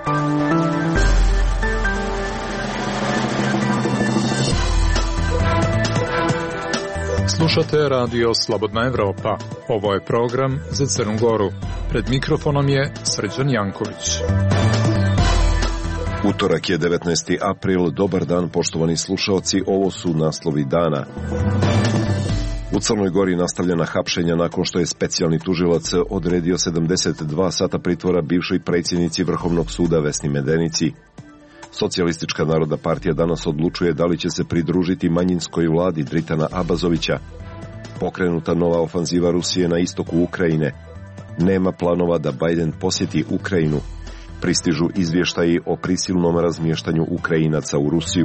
Slušate radio Slobodna Evropa. Ovo je program za Crnu Goru. Pred mikrofonom je Srđan Janković. Utorak je 19. april. Dobar dan, poštovani slušaoci. Ovo su naslovi dana. U Crnoj Gori nastavljena hapšenja nakon što je specijalni tužilac odredio 72 sata pritvora bivšoj predsjednici Vrhovnog suda Vesni Medenici. Socijalistička narodna partija danas odlučuje da li će se pridružiti manjinskoj vladi Dritana Abazovića. Pokrenuta nova ofanziva Rusije na istoku Ukrajine. Nema planova da Biden posjeti Ukrajinu. Pristižu izvještaji o prisilnom razmještanju Ukrajinaca u Rusiju.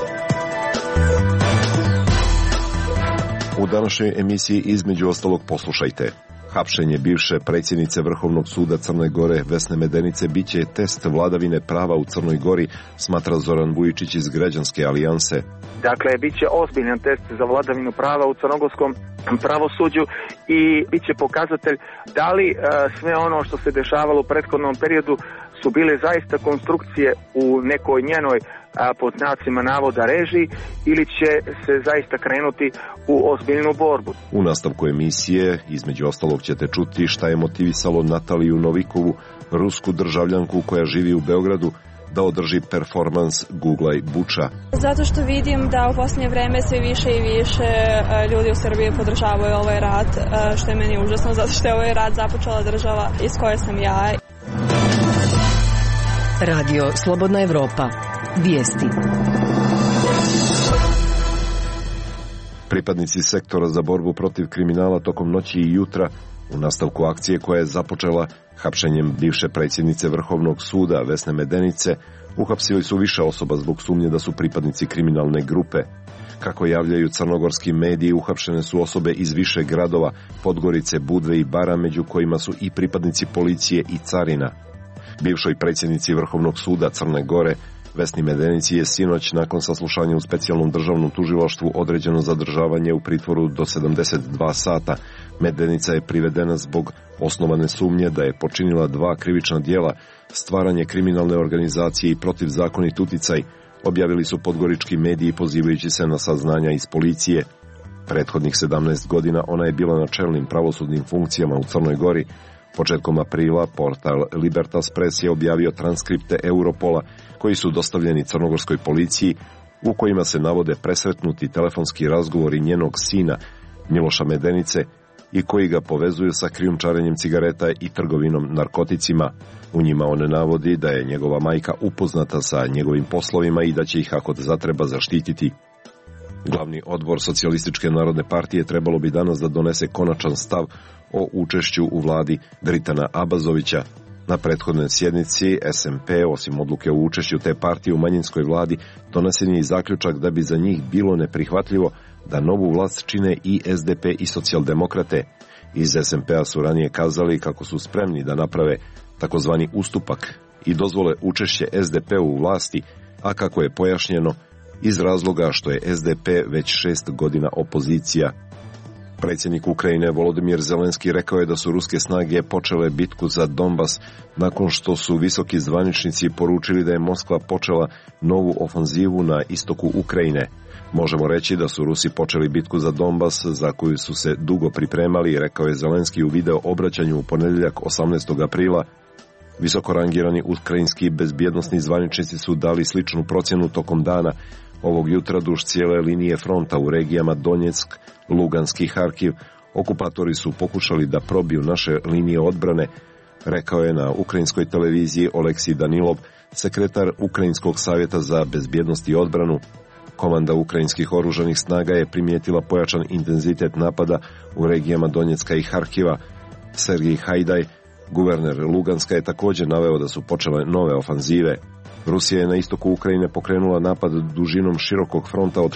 U današnjoj emisiji između ostalog poslušajte. Hapšenje bivše predsjednice Vrhovnog suda Crne Gore Vesne Medenice biće test vladavine prava u Crnoj Gori, smatra Zoran Vujičić iz Građanske alijanse. Dakle, bit će ozbiljan test za vladavinu prava u crnogorskom pravosuđu i bit će pokazatelj da li sve ono što se dešavalo u prethodnom periodu su bile zaista konstrukcije u nekoj njenoj pod znacima navoda režiji ili će se zaista krenuti u ozbiljnu borbu. U nastavku emisije, između ostalog, ćete čuti šta je motivisalo Nataliju Novikovu, rusku državljanku koja živi u Beogradu, da održi performans Googlaj Buča. Zato što vidim da u posljednje vreme sve više i više ljudi u Srbiji podržavaju ovaj rat, što je meni užasno, zato što je ovaj rat započela država iz koje sam ja. Radio Slobodna Evropa. Vijesti. Pripadnici sektora za borbu protiv kriminala tokom noći i jutra u nastavku akcije koja je započela hapšenjem bivše predsjednice Vrhovnog suda Vesne Medenice, uhapsili su više osoba zbog sumnje da su pripadnici kriminalne grupe. Kako javljaju crnogorski mediji, uhapšene su osobe iz više gradova, Podgorice, Budve i Bara, među kojima su i pripadnici policije i carina. Bivšoj predsjednici Vrhovnog suda Crne Gore Vesni Medenici je sinoć nakon saslušanja u specijalnom državnom tužilaštvu određeno zadržavanje u pritvoru do 72 sata. Medenica je privedena zbog osnovane sumnje da je počinila 2 krivična djela, stvaranje kriminalne organizacije i protivzakonit uticaj, objavili su podgorički mediji pozivajući se na saznanja iz policije. Prethodnih 17 godina ona je bila na čelnim pravosudnim funkcijama u Crnoj Gori. Početkom aprila portal Libertas Press je objavio transkripte Europola koji su dostavljeni crnogorskoj policiji, u kojima se navode presretnuti telefonski razgovori njenog sina Miloša Medenice i koji ga povezuju sa krijumčarenjem cigareta i trgovinom narkoticima. U njima on navodi da je njegova majka upoznata sa njegovim poslovima i da će ih ako zatreba zaštititi. Glavni odbor Socijalističke narodne partije trebalo bi danas da donese konačan stav o učešću u vladi Dritana Abazovića. Na prethodnoj sjednici SMP, osim odluke o učešću te partije u manjinskoj vladi, donesen je i zaključak da bi za njih bilo neprihvatljivo da novu vlast čine i SDP i socijaldemokrate. Iz SMP-a su ranije kazali kako su spremni da naprave takozvani ustupak i dozvole učešće SDP-u u vlasti, a kako je pojašnjeno, iz razloga što je SDP već 6 godina opozicija. Predsjednik Ukrajine Volodimir Zelenski rekao je da su ruske snage počele bitku za Donbas nakon što su visoki zvaničnici poručili da je Moskva počela novu ofanzivu na istoku Ukrajine. Možemo reći da su Rusi počeli bitku za Donbas za koju su se dugo pripremali, rekao je Zelenski u video obraćanju u ponedjeljak 18. aprila. Visoko rangirani ukrajinski bezbjednosni zvaničnici su dali sličnu procjenu tokom dana. Ovog jutra duž cijele linije fronta u regijama Donjeck, Lugansk i Harkiv, okupatori su pokušali da probiju naše linije odbrane, rekao je na ukrajinskoj televiziji Oleksij Danilov, sekretar Ukrajinskog savjeta za bezbjednost i odbranu. Komanda ukrajinskih oružanih snaga je primijetila pojačan intenzitet napada u regijama Donjecka i Harkiva. Sergij Hajdaj, guverner Luganska, je također naveo da su počele nove ofanzive. Rusija je na istoku Ukrajine pokrenula napad dužinom širokog fronta od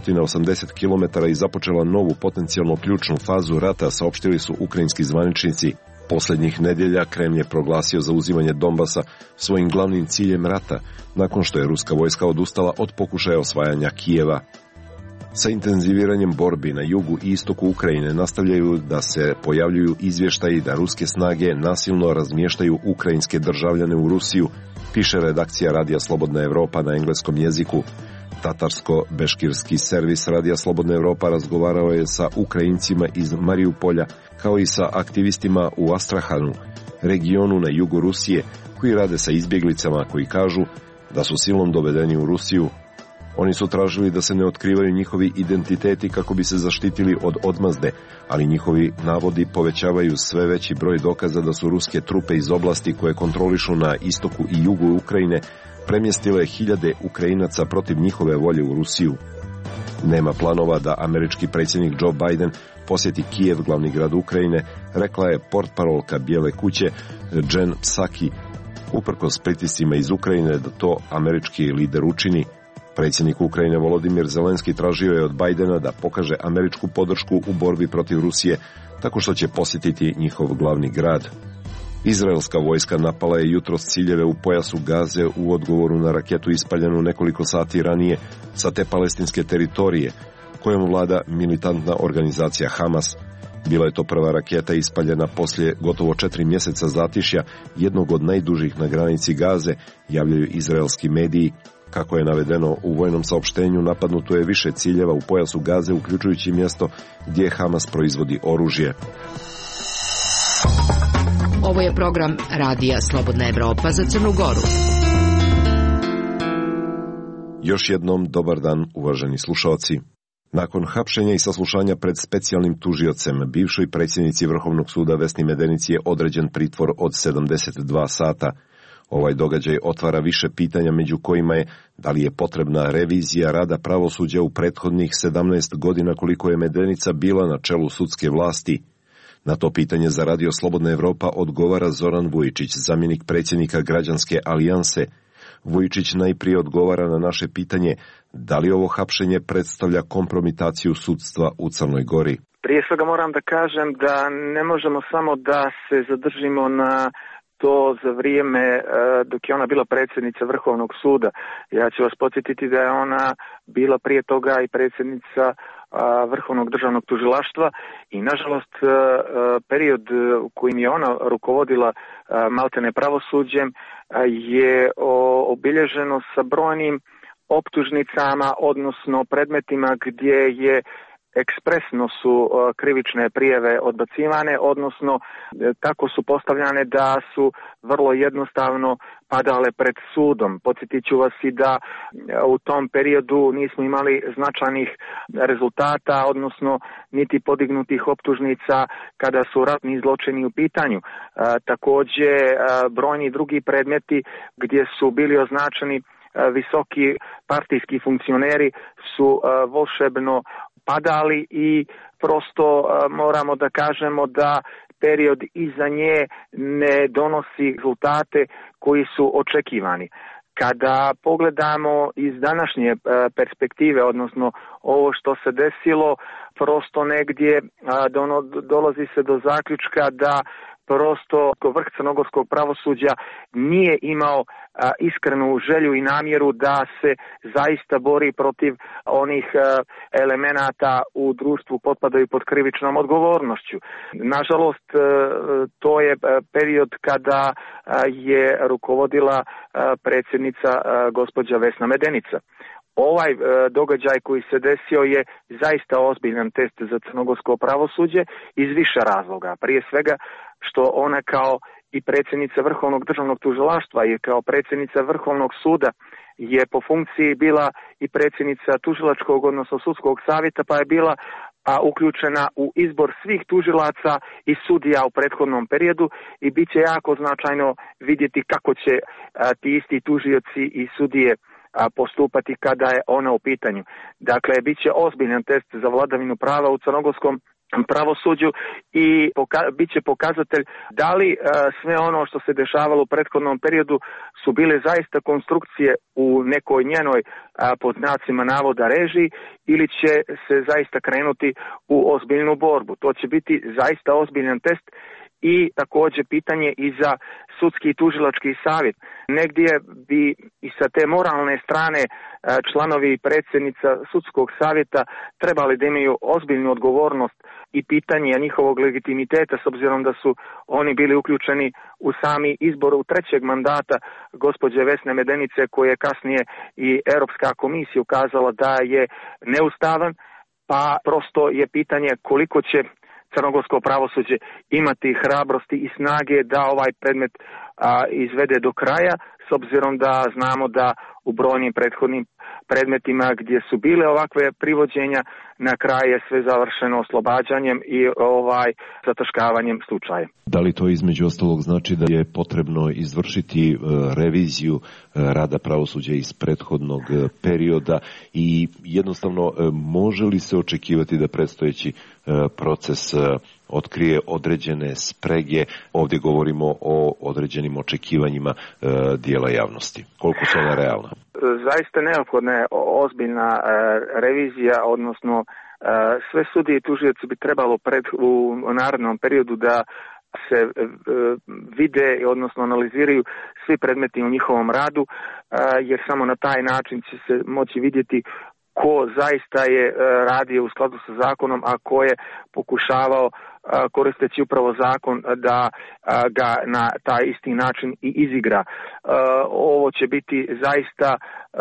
480 km i započela novu potencijalno ključnu fazu rata, saopštili su ukrajinski zvaničnici. Posljednjih nedjelja Kremlj je proglasio zauzimanje Donbasa svojim glavnim ciljem rata, nakon što je ruska vojska odustala od pokušaja osvajanja Kijeva. Sa intenziviranjem borbi na jugu i istoku Ukrajine nastavljaju da se pojavljuju izvještaji da ruske snage nasilno razmještaju ukrajinske državljane u Rusiju, piše redakcija Radija Slobodna Evropa na engleskom jeziku. Tatarsko-beškirski servis Radija Slobodna Evropa razgovarao je sa Ukrajincima iz Mariupolja, kao i sa aktivistima u Astrahanu, regionu na jugu Rusije, koji rade sa izbjeglicama koji kažu da su silom dovedeni u Rusiju. Oni su tražili da se ne otkrivaju njihovi identiteti kako bi se zaštitili od odmazde, ali njihovi navodi povećavaju sve veći broj dokaza da su ruske trupe iz oblasti koje kontrolišu na istoku i jugu Ukrajine premjestile hiljade Ukrajinaca protiv njihove volje u Rusiju. Nema planova da američki predsjednik Joe Biden posjeti Kijev, glavni grad Ukrajine, rekla je portparolka Bijele kuće Jen Psaki, uprkos pritiscima iz Ukrajine da to američki lider učini. Predsjednik Ukrajine Volodimir Zelenski tražio je od Bidena da pokaže američku podršku u borbi protiv Rusije tako što će posjetiti njihov glavni grad. Izraelska vojska napala je jutros ciljeve u pojasu Gaze u odgovoru na raketu ispaljenu nekoliko sati ranije sa te palestinske teritorije, kojom vlada militantna organizacija Hamas. Bila je to prva raketa ispaljena poslije gotovo 4 mjeseca zatišja, jednog od najdužih na granici Gaze, javljaju izraelski mediji. Kako je navedeno u vojnom saopštenju, napadnuto je više ciljeva u pojasu Gaze, uključujući mjesto gdje Hamas proizvodi oružje. Ovo je program Radija Slobodna Evropa za Crnu Goru. Još jednom dobar dan, uvaženi slušalci. Nakon hapšenja i saslušanja pred specijalnim tužiocem, bivšoj predsjednici Vrhovnog suda Vesni Medenici je određen pritvor od 72 sata. Ovaj događaj otvara više pitanja, među kojima je da li je potrebna revizija rada pravosuđa u prethodnih 17 godina koliko je Medenica bila na čelu sudske vlasti. Na to pitanje za Radio Slobodna Evropa odgovara Zoran Vujičić, zamjenik predsjednika Građanske alijanse. Vujičić najprije odgovara na naše pitanje da li ovo hapšenje predstavlja kompromitaciju sudstva u Crnoj Gori. Prije svega moram da kažem da ne možemo samo da se zadržimo na to za vrijeme dok je ona bila predsjednica Vrhovnog suda. Ja ću vas podsjetiti da je ona bila prije toga i predsjednica Vrhovnog državnog tužilaštva i nažalost period u kojim je ona rukovodila maltene pravosuđem je obilježeno sa brojnim optužnicama, odnosno predmetima gdje je ekspresno su krivične prijave odbacivane, odnosno tako su postavljane da su vrlo jednostavno padale pred sudom. Podsjetit ću vas i da u tom periodu nismo imali značajnih rezultata, odnosno niti podignutih optužnica kada su ratni zločini u pitanju. Također brojni drugi predmeti gdje su bili označeni visoki partijski funkcioneri su volšebno padali i prosto moramo da kažemo da period iza nje ne donosi rezultate koji su očekivani. Kada pogledamo iz današnje perspektive, odnosno ovo što se desilo, prosto negdje dolazi se do zaključka da prosto vrh crnogorskog pravosuđa nije imao iskrenu želju i namjeru da se zaista bori protiv onih elemenata u društvu potpadaju pod krivičnom odgovornošću. Nažalost, to je period kada je rukovodila predsjednica gospođa Vesna Medenica. Ovaj događaj koji se desio je zaista ozbiljan test za crnogorsko pravosuđe iz više razloga. Prije svega što ona kao i predsjednica Vrhovnog državnog tužilaštva i kao predsjednica Vrhovnog suda je po funkciji bila i predsjednica tužilačkog, odnosno sudskog savjeta, pa je bila uključena u izbor svih tužilaca i sudija u prethodnom periodu i bit će jako značajno vidjeti kako će ti isti tužioci i sudije postupati kada je ona u pitanju. Dakle, bit će ozbiljan test za vladavinu prava u crnogorskom pravosuđu i bit će pokazatelj da li sve ono što se dešavalo u prethodnom periodu su bile zaista konstrukcije u nekoj njenoj pod znacima navoda režiji ili će se zaista krenuti u ozbiljnu borbu. To će biti zaista ozbiljan test i također pitanje i za sudski i tužilački savjet. Negdje bi i sa te moralne strane članovi i predsjednica sudskog savjeta trebali da imaju ozbiljnu odgovornost i pitanje njihovog legitimiteta, s obzirom da su oni bili uključeni u sami izbor u trećeg mandata gospođe Vesne Medenice, koje je kasnije i Europska komisija ukazala da je neustavan, pa prosto je pitanje koliko će crnogorsko pravosuđe imati hrabrosti i snage da ovaj predmet izvede do kraja, s obzirom da znamo da u brojnim prethodnim predmetima gdje su bile ovakve privođenja, na kraju je sve završeno oslobađanjem i zataškavanjem slučaja. Da li to između ostalog znači da je potrebno izvršiti reviziju rada pravosuđa iz prethodnog perioda i jednostavno može li se očekivati da predstojeći proces otkrije određene sprege? Ovdje govorimo o određenim očekivanjima dijela javnosti. Koliko su ona realna? Zaista neophodna je ozbiljna revizija, odnosno sve sudije i tužioci bi trebalo u narednom periodu da se vide, odnosno analiziraju svi predmeti u njihovom radu, jer samo na taj način će se moći vidjeti ko zaista je radio u skladu sa zakonom, a ko je pokušavao koristeći upravo zakon da ga na taj isti način i izigra. Ovo će biti zaista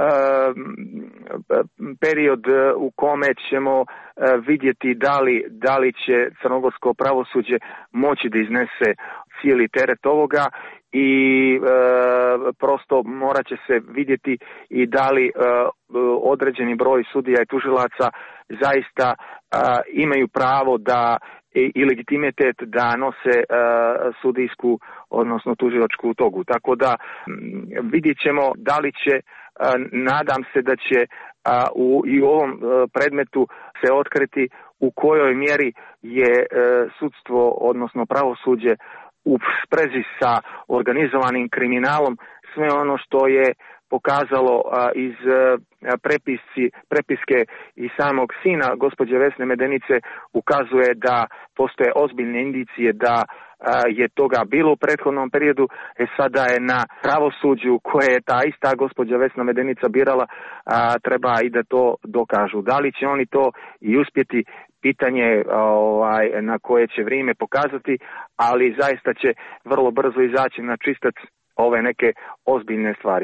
period u kome ćemo vidjeti da li će crnogorsko pravosuđe moći da iznese cijeli teret ovoga i prosto morat će se vidjeti i da li određeni broj sudija i tužilaca zaista imaju pravo da i legitimitet da nose sudijsku, odnosno tužilačku togu. Tako da vidjet ćemo da li će, nadam se da će i u ovom predmetu se otkriti u kojoj mjeri je sudstvo, odnosno pravosuđe u sprezi sa organizovanim kriminalom. Sve ono što je pokazalo iz prepiske i samog sina gospođe Vesne Medenice ukazuje da postoje ozbiljne indicije da je toga bilo u prethodnom periodu. Sada je na pravosuđu koje je ta ista gospođa Vesna Medenica birala, treba i da to dokažu. Da li će oni to i uspjeti, pitanje na koje će vrijeme pokazati, ali zaista će vrlo brzo izaći na čistac ove neke ozbiljne stvari.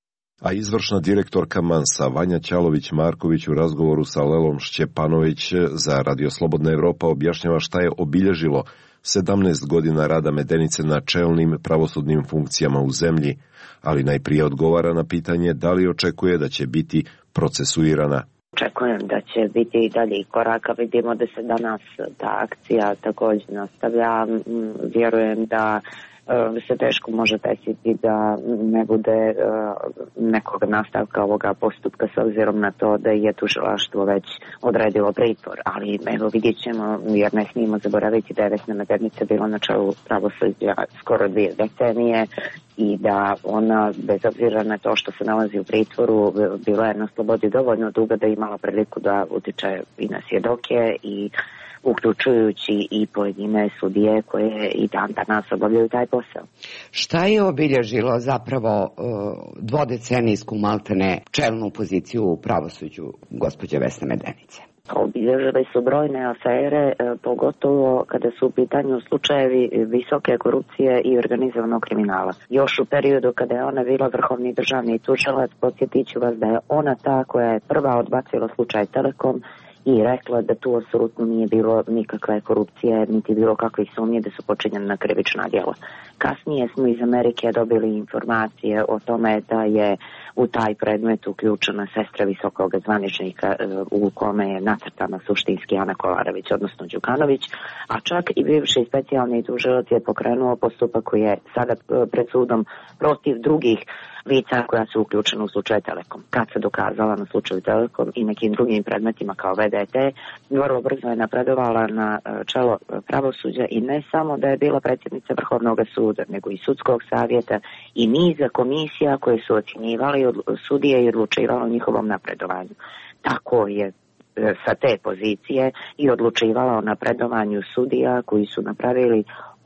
A izvršna direktorka Mansa Vanja Ćalović-Marković u razgovoru sa Lelom Šćepanović za Radio Slobodna Evropa objašnjava šta je obilježilo 17 godina rada Medenice na čelnim pravosudnim funkcijama u zemlji, ali najprije odgovara na pitanje da li očekuje da će biti procesuirana. Očekujem da će biti i dalje koraka. Vidimo da se danas ta akcija također nastavlja. Vjerujem da se teško može desiti da ne bude nekog nastavka ovoga postupka s obzirom na to da je tužilaštvo već odredilo pritvor. Ali evo vidjet ćemo, jer ne smijemo zaboraviti da je Vesna Medenica bila na čelu pravosuđa skoro 2 decenije i da ona, bez obzira na to što se nalazi u pritvoru, bila je na slobodi dovoljno dugo da je imala priliku da utiče i na svjedoke i uključujući i pojedine sudije koje i dan danas obavljaju taj posao. Šta je obilježilo zapravo dvodecenijsku maltene čelnu poziciju u pravosuđu gospođe Vesne Medenice? Obilježile su brojne afere, pogotovo kada su u pitanju slučajevi visoke korupcije i organizovanog kriminala. Još u periodu kada je ona bila vrhovni državni tužilac, podsjetit ću vas da je ona ta koja je prva odbacila slučaj Telekom i rekla da tu apsolutno nije bilo nikakve korupcije, niti bilo kakvih sumnji da su počinjena krivična djela. Kasnije smo iz Amerike dobili informacije o tome da je u taj predmet uključena sestra visokog zvaničnika u kome je nacrtana suštinski Ana Kolarević, odnosno Đukanović, a čak i bivši specijalni tužilac je pokrenuo postupak koji je sada pred sudom protiv drugih lica koja su uključena u slučaju Telekom. Kad se dokazala na slučaju Telekom i nekim drugim predmetima kao VDT, vrlo brzo je napredovala na čelo pravosuđa i ne samo da je bila predsjednica Vrhovnog suda, nego i sudskog savjeta i niza komisija koje su ocjenjivali sudije i odlučivali o njihovom napredovanju. Tako je sa te pozicije i odlučivala o napredovanju sudija koji su napravili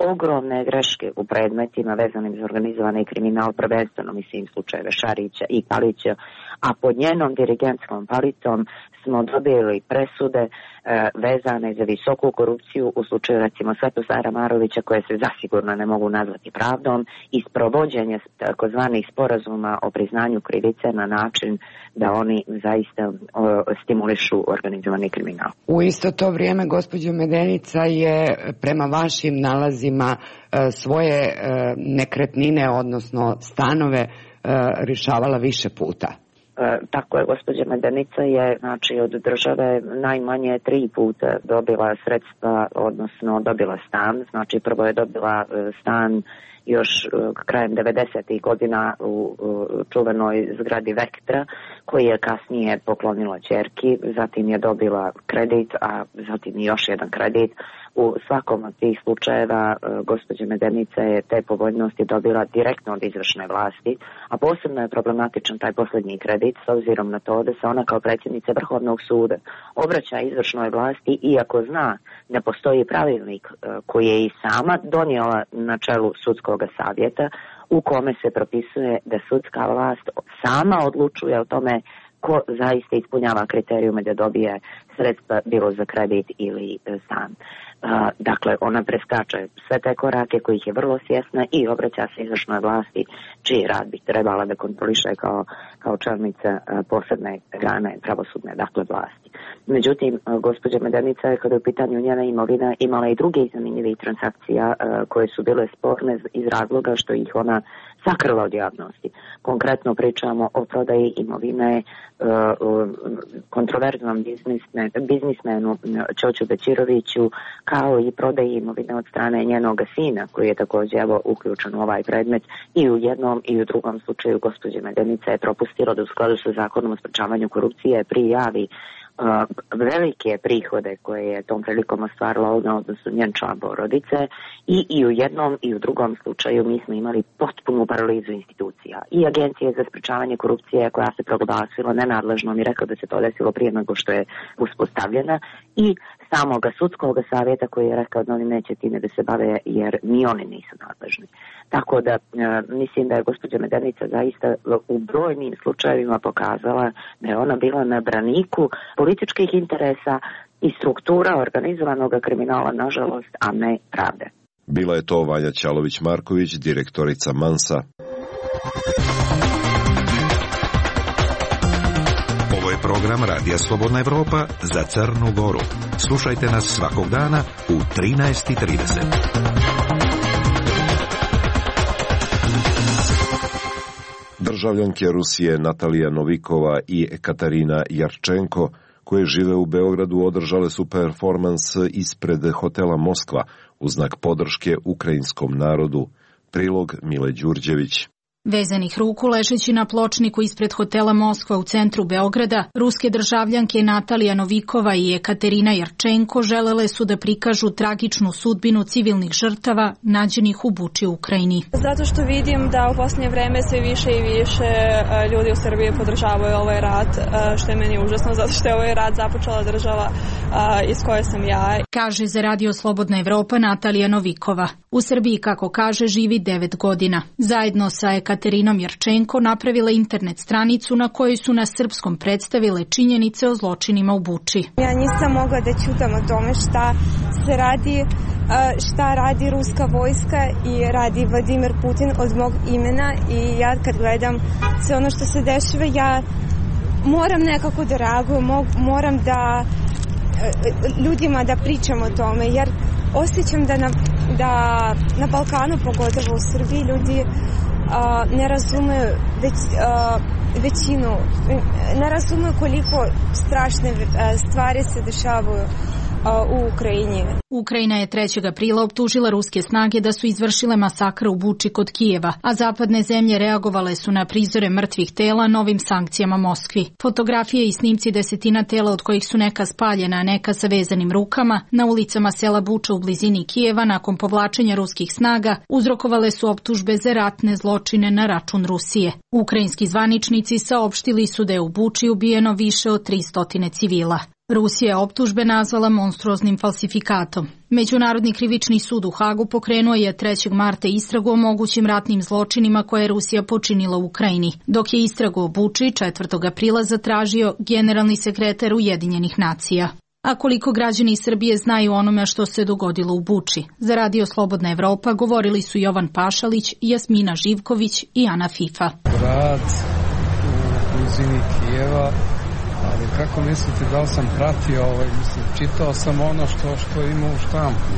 ogromne greške u predmetima vezanim za organizovani kriminal, prvenstveno mislim slučajeve Šarića i Kalića, a pod njenom dirigentskom palicom smo dobili presude vezane za visoku korupciju u slučaju recimo Svetozara Marovića, koje se zasigurno ne mogu nazvati pravdom, i sprovođenje takozvanih sporazuma o priznanju krivice na način da oni zaista stimulišu organizovani kriminal. U isto to vrijeme gospođa Medenica je prema vašim nalazima svoje nekretnine, odnosno stanove, rješavala više puta. Tako je, gospođa Medenica je znači od države najmanje 3 puta dobila sredstva, odnosno dobila stan. Znači prvo je dobila stan još krajem 90. godina u čuvenoj zgradi Vektra, koji je kasnije poklonila ćerki, zatim je dobila kredit, a zatim i još jedan kredit. U svakom od tih slučajeva gospođa Medenica je te povoljnosti dobila direktno od izvršne vlasti, a posebno je problematičan taj posljednji kredit s obzirom na to da se ona kao predsjednica Vrhovnog suda obraća izvršnoj vlasti, iako zna da postoji pravilnik koji je i sama donijela na čelu sudskog savjeta, u kome se propisuje da sudska vlast sama odlučuje o tome ko zaista ispunjava kriterijume da dobije sredstva bilo za kredit ili stan. Dakle, ona preskače sve te korake kojih je vrlo svjesna i obraća se izvršnoj vlasti, čiji rad bi trebala da kontroliše kao čelnica posebne grane pravosudne, dakle vlasti. Međutim, gospođa Medenica je, kada je u pitanju njena imovina, imala i druge zanimljivih transakcija koje su bile sporne iz razloga što ih ona sakrila od javnosti. Konkretno pričamo o prodaji imovine kontroverznom biznismenu Ćoću Bećiroviću, kao i prodaji imovine od strane njenog sina, koji je također uključen u ovaj predmet. I u jednom i u drugom slučaju gospođa Medenica je propustila da u skladu sa zakonom o sprečavanju korupcije prijavi velike prihode koje je tom prilikom ostvarila na odnosu njen član porodice, i u jednom i u drugom slučaju mi smo imali potpunu paralizu institucija. I Agencije za sprečavanje korupcije, koja se proglasila nenadležnom i rekla da se to desilo prije nego što je uspostavljena, i samoga sudskog savjeta koji je rekao da oni neće time da se bave jer ni oni nisu nadležni. Tako da mislim da je gospođa Medenica zaista u brojnim slučajevima pokazala da je ona bila na braniku političkih interesa i struktura organizovanog kriminala, nažalost, a ne pravde. Bila je to Vanja Ćalović-Marković, direktorica Mansa. Ovo je program Radija Slobodna Evropa za Crnu Goru. Slušajte nas svakog dana u 13:30. Državljanke Rusije Natalija Novikova i Ekaterina Jarčenko, koje žive u Beogradu, održale su performans ispred hotela Moskva u znak podrške ukrajinskom narodu. Prilog Mile Đurđević. Vezanih ruku ležeći na pločniku ispred hotela Moskva u centru Beograda, ruske državljanke Natalija Novikova i Ekaterina Jarčenko želele su da prikažu tragičnu sudbinu civilnih žrtava nađenih u Buči u Ukrajini. Zato što vidim da u posljednje vreme sve više i više ljudi u Srbiji podržavaju ovaj rat, što je meni užasno, zato što je ovaj rat započela država iz koje sam ja. Kaže za Radio Slobodna Evropa Natalija Novikova. U Srbiji, kako kaže, živi 9 godina. Zajedno sa Ekaterinom Jarčenko napravila internet stranicu na kojoj su na srpskom predstavile činjenice o zločinima u Buči. Ja nisam mogla da ćutam o tome šta radi ruska vojska i radi Vladimir Putin od mog imena, i ja kad gledam sve ono što se dešava, ja moram nekako da reagujem, moram da ljudima da pričam o tome, jer osjećam da na Balkanu, pogotovo u Srbiji, ljudi ne razumeju većinu, ne razumeju koliko strašne stvari se dešavaju u Ukrajini. Ukrajina je 3. aprila optužila ruske snage da su izvršile masakr u Buči kod Kijeva, a zapadne zemlje reagovale su na prizore mrtvih tela novim sankcijama Moskvi. Fotografije i snimci desetina tela, od kojih su neka spaljena, a neka sa vezanim rukama, na ulicama sela Buča u blizini Kijeva nakon povlačenja ruskih snaga, uzrokovale su optužbe za ratne zločine na račun Rusije. Ukrajinski zvaničnici saopštili su da je u Buči ubijeno više od 300 civila. Rusija je optužbe nazvala monstruoznim falsifikatom. Međunarodni krivični sud u Hagu pokrenuo je 3. marta istragu o mogućim ratnim zločinima koje je Rusija počinila u Ukrajini, dok je istragu o Buči 4. aprila zatražio generalni sekretar Ujedinjenih nacija. A koliko građani Srbije znaju onome što se dogodilo u Buči? Za Radio Slobodna Evropa govorili su Jovan Pašalić, Jasmina Živković i Ana Fifa. Grad u blizini Kijeva, ali kako mislite da li sam pratio, čitao sam ono što ima u štampu.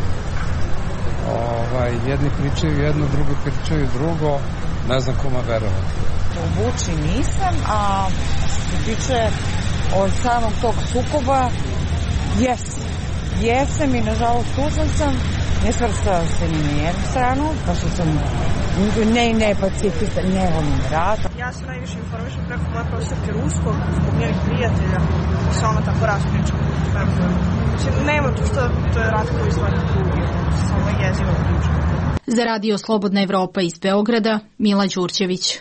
Jedni pričaju jedno, drugi pričaju drugo, ne znam kome verovati. U Buči nisam, a što se tiče od samog tog sukoba, jesam i nažalost tužan sam, ne svrstala se ni na jednu stranu, pa što sam ne pacifista, ne volim rat. Ja se najviše informišem preko moje profesorke ruskog, zbog njenih prijatelja, i se ona tako raspriča. Nema tu što to je rat koji stvari drugi, samo jezivo priča. Za Radio Slobodna Evropa iz Beograda, Mila Đurđević.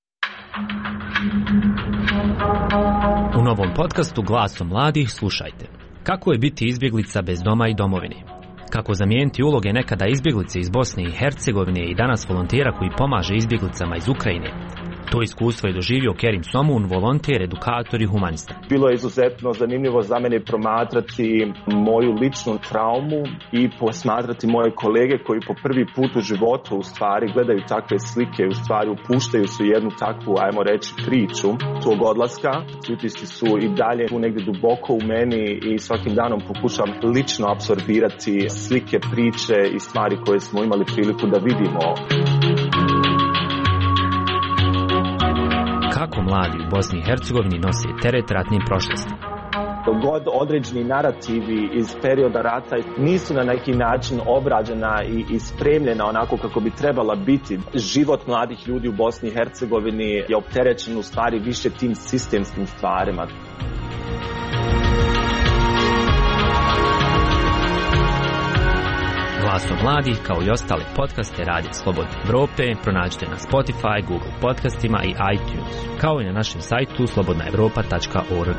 U novom podcastu Glasom mladih slušajte. Kako je biti izbjeglica bez doma i domovine? Kako zamijeniti uloge nekada izbjeglice iz Bosne i Hercegovine i danas volontera koji pomaže izbjeglicama iz Ukrajine? To iskustvo je doživio Kerim Somun, volonter, edukator i humanista. Bilo je izuzetno zanimljivo za mene promatrati moju ličnu traumu i posmatrati moje kolege koji po prvi put u životu u stvari gledaju takve slike, u stvari upuštaju se jednu takvu, ajmo reći, priču tog odlaska. Utisci su i dalje tu negdje duboko u meni i svakim danom pokušavam lično apsorbirati slike, priče i stvari koje smo imali priliku da vidimo. Kako mladi u Bosni i Hercegovini nose teret ratnim prošlosti? God određeni narativi iz perioda rata nisu na neki način obrađena i spremljena onako kako bi trebala biti. Život mladih ljudi u Bosni i Hercegovini je opterećen u stvari više tim sistemskim stvarima. Glasom mladih, kao i ostale podcaste Radio Slobodne Evrope, pronađite na Spotify, Google podcastima i iTunes, kao i na našem sajtu slobodnaevropa.org.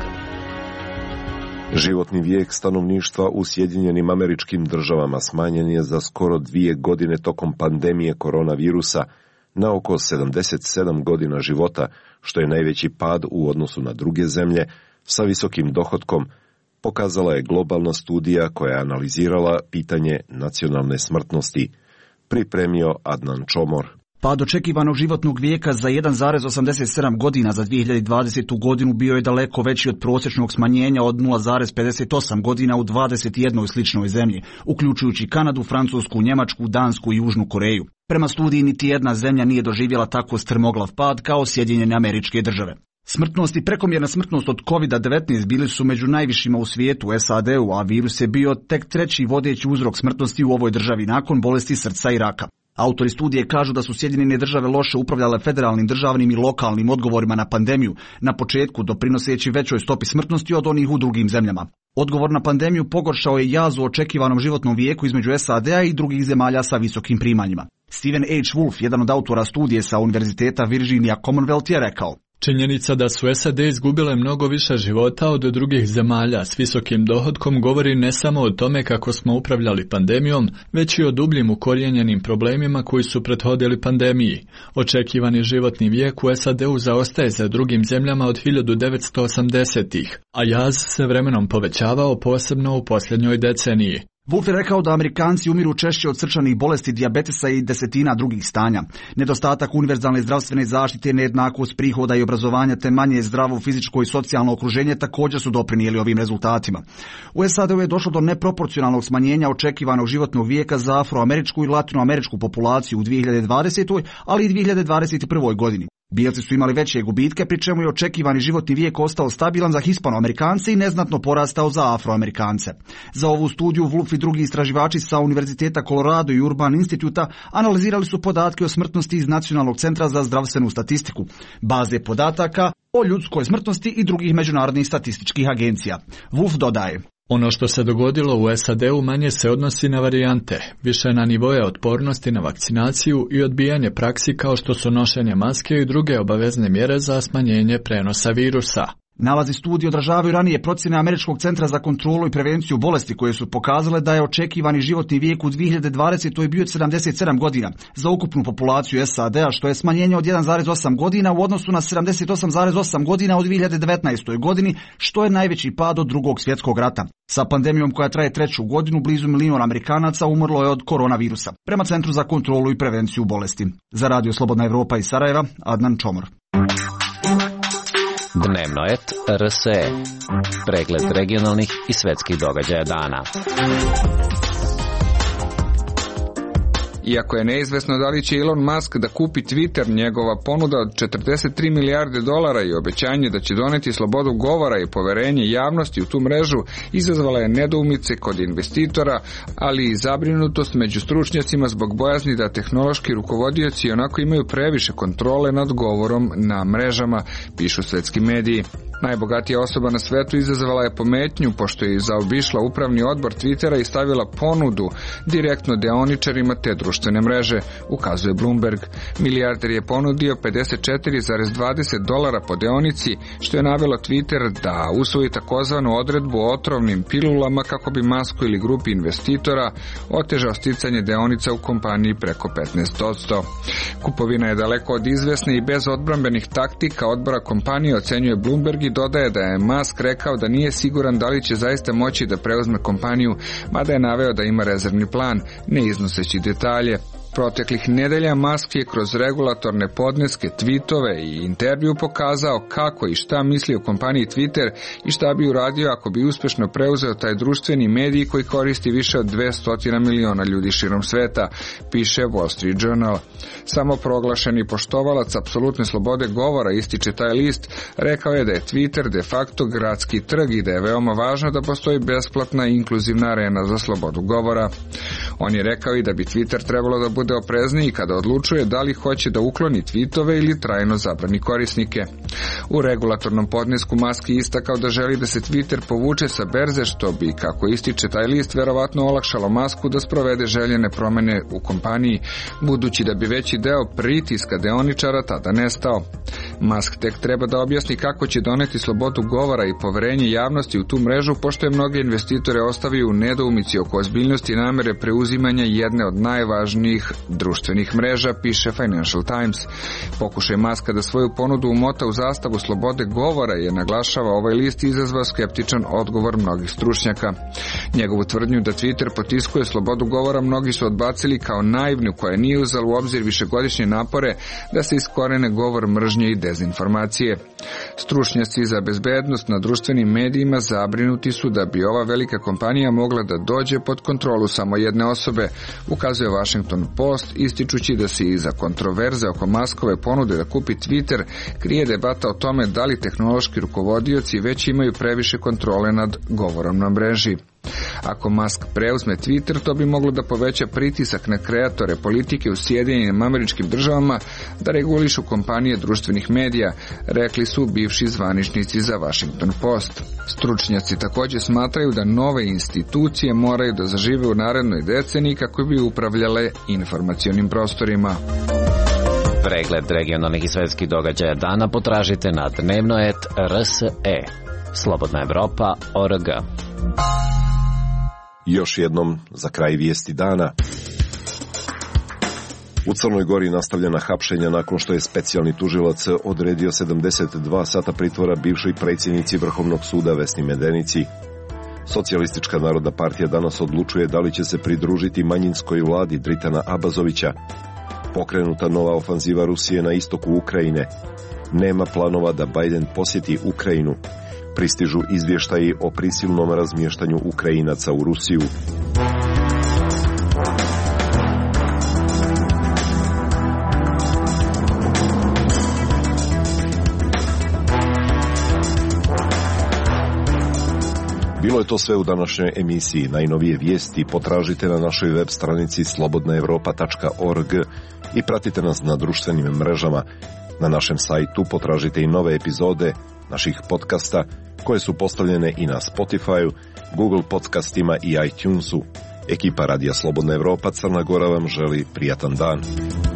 Životni vijek stanovništva u Sjedinjenim Američkim Državama smanjen je za skoro 2 godine tokom pandemije koronavirusa na oko 77 godina života, što je najveći pad u odnosu na druge zemlje sa visokim dohotkom, pokazala je globalna studija koja je analizirala pitanje nacionalne smrtnosti. Pripremio Adnan Čomor. Pad očekivanog životnog vijeka za 1,87 godina za 2020. godinu bio je daleko veći od prosječnog smanjenja od 0,58 godina u 21 sličnoj zemlji, uključujući Kanadu, Francusku, Njemačku, Dansku i Južnu Koreju. Prema studiji niti jedna zemlja nije doživjela tako strmoglav pad kao Sjedinjene Američke Države. Smrtnost i prekomjerna smrtnost od COVID-19 bili su među najvišima u svijetu, u SAD-u, a virus je bio tek 3. vodeći uzrok smrtnosti u ovoj državi nakon bolesti srca i raka. Autori studije kažu da su Sjedinjene Države loše upravljale federalnim, državnim i lokalnim odgovorima na pandemiju, na početku doprinoseći većoj stopi smrtnosti od onih u drugim zemljama. Odgovor na pandemiju pogoršao je jaz u očekivanom životnom vijeku između SAD-a i drugih zemalja sa visokim primanjima. Stephen H. Wolf, jedan od autora studije sa Univerziteta Virginia Commonwealth, je rekao: činjenica da su SAD izgubile mnogo više života od drugih zemalja s visokim dohotkom govori ne samo o tome kako smo upravljali pandemijom, već i o dubljim ukorijenjenim problemima koji su prethodili pandemiji. Očekivani životni vijek u SAD-u zaostaje za drugim zemljama od 1980-ih, a jaz se vremenom povećavao, posebno u posljednjoj deceniji. Wolf je rekao da Amerikanci umiru češće od srčanih bolesti, dijabetesa i desetina drugih stanja. Nedostatak univerzalne zdravstvene zaštite, nejednakost prihoda i obrazovanja te manje zdravo fizičko i socijalno okruženje također su doprinijeli ovim rezultatima. U SAD-u je došlo do neproporcionalnog smanjenja očekivanog životnog vijeka za afroameričku i latinoameričku populaciju u 2020. ali i 2021. godini. Bijelci su imali veće gubitke, pri čemu je očekivani životni vijek ostao stabilan za Hispanoamerikance i neznatno porastao za Afroamerikance. Za ovu studiju Wolf i drugi istraživači sa Univerziteta Colorado i Urban Instituta analizirali su podatke o smrtnosti iz Nacionalnog centra za zdravstvenu statistiku, baze podataka o ljudskoj smrtnosti i drugih međunarodnih statističkih agencija. Wolf dodaje: ono što se dogodilo u SAD-u manje se odnosi na varijante, više na nivoje otpornosti na vakcinaciju i odbijanje praksi kao što su nošenje maske i druge obavezne mjere za smanjenje prenosa virusa. Nalazi studije odražavaju ranije procjene Američkog centra za kontrolu i prevenciju bolesti koje su pokazale da je očekivani životni vijek u 2020. bio 77 godina za ukupnu populaciju SAD-a, što je smanjenje od 1,8 godina u odnosu na 78,8 godina u 2019. godini, što je najveći pad od Drugog svjetskog rata. Sa pandemijom koja traje 3. godinu, blizu 1 milion Amerikanaca umrlo je od koronavirusa, prema Centru za kontrolu i prevenciju bolesti. Za Radio Slobodna Evropa iz Sarajeva, Adnan Čomor. Dnevnoet RSE. Pregled regionalnih i svetskih događaja dana. Iako je neizvesno da li će Elon Musk da kupi Twitter, njegova ponuda od $43 milijarde i obećanje da će doneti slobodu govora i poverenje javnosti u tu mrežu izazvala je nedoumice kod investitora, ali i zabrinutost među stručnjacima zbog bojazni da tehnološki rukovodioci onako imaju previše kontrole nad govorom na mrežama, pišu svetski mediji. Najbogatija osoba na svetu izazvala je pometnju pošto je zaobišla upravni odbor Twittera i stavila ponudu direktno deoničarima te društvene mreže, ukazuje Bloomberg. Milijarder je ponudio $54,20 po deonici, što je navelo Twitter da usvoji takozvanu odredbu o otrovnim pilulama kako bi Musku ili grupi investitora otežao sticanje deonica u kompaniji preko 15%. Kupovina je daleko od izvesne i bez odbrambenih taktika odbora kompanije, ocenjuje Bloomberg, i dodaje da je Musk rekao da nije siguran da li će zaista moći da preuzme kompaniju, mada je naveo da ima rezervni plan, ne iznoseći detalje. Proteklih nedelja Musk je kroz regulatorne podneske, tweetove i intervju pokazao kako i šta misli o kompaniji Twitter i šta bi uradio ako bi uspešno preuzeo taj društveni medij koji koristi više od 200 miliona ljudi širom sveta, piše Wall Street Journal. Samo proglašeni poštovalac apsolutne slobode govora, ističe taj list, rekao je da je Twitter de facto gradski trg i da je veoma važno da postoji besplatna i inkluzivna arena za slobodu govora. On je rekao i da bi Twitter trebalo da bude oprezniji kada odlučuje da li hoće da ukloni tweetove ili trajno zabrani korisnike. U regulatornom podnesku Musk je istakao da želi da se Twitter povuče sa berze, što bi, kako ističe taj list, verovatno olakšalo Musku da sprovede željene promene u kompaniji, budući da bi veći deo pritiska deoničara tada nestao. Musk tek treba da objasni kako će doneti slobodu govora i poverenje javnosti u tu mrežu, pošto je mnoge investitore ostavio u nedoumici oko ozbiljnosti namere preuzimanja jedne od najvažnijih društvenih mreža, piše Financial Times. Pokušaj Muska da svoju ponudu umota u zastavu slobode govora je, naglašava ovaj list, izazvao skeptičan odgovor mnogih stručnjaka. Njegovu tvrdnju da Twitter potiskuje slobodu govora mnogi su odbacili kao naivnu koja nije uzela u obzir višegodišnje napore da se iskorene govor mržnje i dezinformacije. Stručnjaci za bezbednost na društvenim medijima zabrinuti su da bi ova velika kompanija mogla da dođe pod kontrolu samo jedne osobe, ukazuje Washington Post, ističući da se iza kontroverze oko Muskove ponude da kupi Twitter krije debata o tome da li tehnološki rukovodioci već imaju previše kontrole nad govorom na mreži. Ako Musk preuzme Twitter, to bi moglo da poveća pritisak na kreatore politike u Sjedinjenim Američkim Državama da regulišu kompanije društvenih medija, rekli su bivši zvaničnici za Washington Post. Stručnjaci također smatraju da nove institucije moraju da zažive u narednoj deceniji kako bi upravljale informacionim prostorima. Pregled regionalnih i svetskih događaja dana potražite na Dnevnoet RSE. Slobodna Evropa.org. Još jednom za kraj vijesti dana. U Crnoj Gori nastavljena hapšenja nakon što je specijalni tužilac odredio 72 sata pritvora bivšoj predsjednici Vrhovnog suda Vesni Medenici. Socijalistička narodna partija danas odlučuje da li će se pridružiti manjinskoj vladi Dritana Abazovića. Pokrenuta nova ofanziva Rusije na istoku Ukrajine. Nema planova da Biden posjeti Ukrajinu. Pristižu izvještaji o prisilnom razmještanju Ukrajinaca u Rusiju. Bilo je to sve u današnjoj emisiji. Najnovije vijesti potražite na našoj web stranici slobodnaevropa.org i pratite nas na društvenim mrežama. Na našem sajtu potražite i nove epizode naših podcasta koje su postavljene i na Spotify, Google podcastima i iTunesu. Ekipa Radija Slobodna Evropa Crna Gora vam želi prijatan dan.